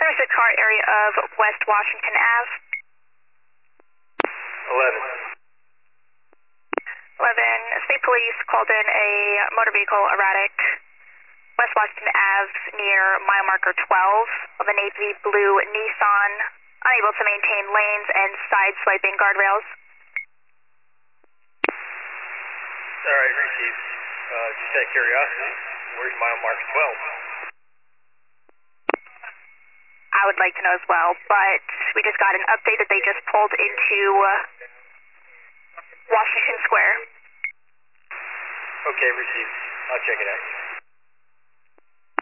36 car area of West Washington Ave. 11. 11, state police called in a motor vehicle erratic, West Washington Ave near mile marker 12 of a navy blue Nissan, unable to maintain lanes and side swiping guardrails. Alright, received. Just out of curiosity, where's mile marker 12? I would like to know as well, but we just got an update that they just pulled into Washington Square. Okay, received. I'll check it out.